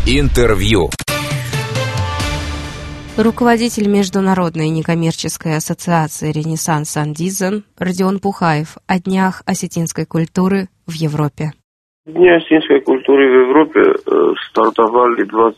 Интервью. Руководитель Международной некоммерческой ассоциации «Ренессанс Андизен» Родион Пухаев о днях осетинской культуры в Европе. Дни осетинской культуры в Европе стартовали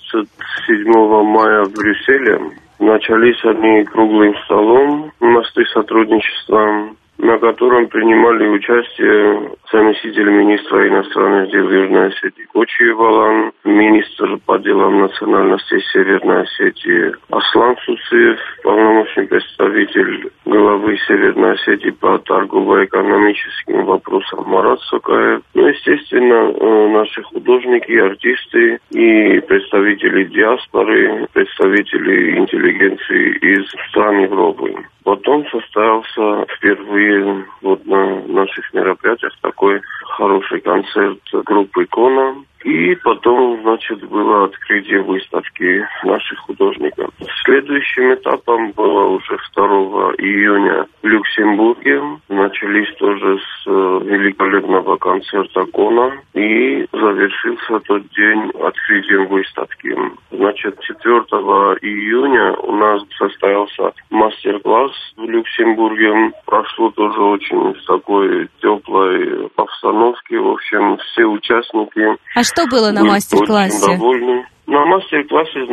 27 мая в Брюсселе. Начались они круглым столом «Мосты сотрудничества», на котором принимали участие заместитель министра иностранных дел Южной Осетии Кочи Валан, министр по делам национальностей Северной Осетии Аслан Суцев, полномочный представитель главы Северной Осетии по торгово-экономическим вопросам Марат Сокаев. Ну, естественно, наши художники, артисты и представители диаспоры, представители интеллигенции из стран Европы. Потом состоялся впервые на наших мероприятиях такой хороший концерт группы «Икона». И потом, было открытие выставки наших художников. Следующим этапом было уже 2 июня в Люксембурге. Начались тоже с великолепного концерта «Кона». И завершился тот день открытием выставки. 4 июня у нас состоялся мастер-класс в Люксембурге. Прошло тоже очень в такой теплой обстановке. В общем, все участники... А что было на мастер-классе? Очень довольны. На мастер-классе,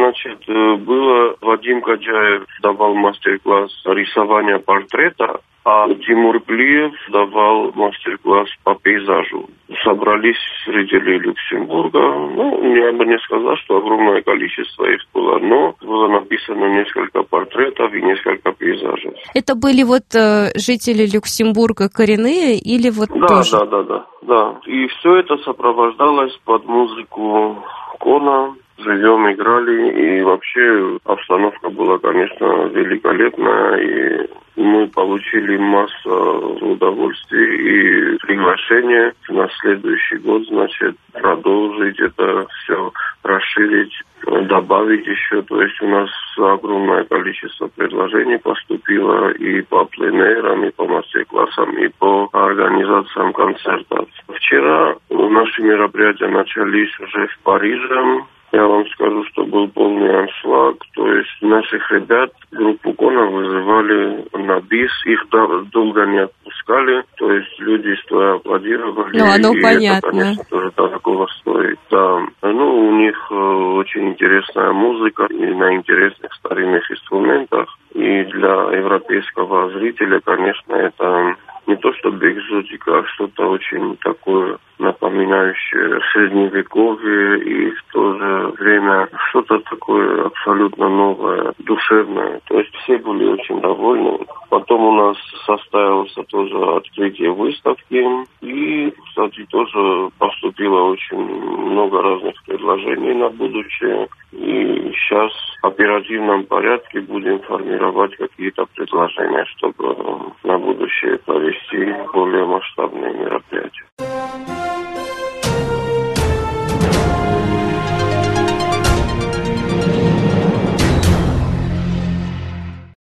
было Вадим Каджаев давал мастер-класс рисования портрета, а Тимур Плиев давал мастер-класс по пейзажу. Собрались зрители Люксембурга. Я бы не сказал, что огромное количество их было, но было написано несколько портретов и несколько пейзажей. Это были жители Люксембурга коренные или тоже? Да. И все это сопровождалось под музыку «Кона». Живем, играли, и вообще обстановка была, конечно, великолепная, и мы получили массу удовольствия и приглашения на следующий год, продолжить это все, расширить, добавить еще. То есть у нас огромное количество предложений поступило и по пленэрам, и по мастер-классам, и по организациям концертов. Вчера наши мероприятия начались уже в Париже. Я вам скажу, что был полный аншлаг. То есть наших ребят, группу «Кона» вызывали на бис. Их долго не отпускали. То есть люди стоя аплодировали. Оно понятно. Это, конечно, тоже дорого стоит. Да. У них очень интересная музыка и на интересных старинных инструментах. И для европейского зрителя, конечно, это не то чтобы экзотика, а что-то очень такое напоминающее средневековье и в то же время что-то такое абсолютно новое, душевное. То есть все были очень довольны. Потом у нас состоялось тоже открытие выставки. И, кстати, тоже поступило очень много разных предложений на будущее. И сейчас в оперативном порядке будем формировать какие-то предложения, чтобы на будущее провести более масштабные мероприятия.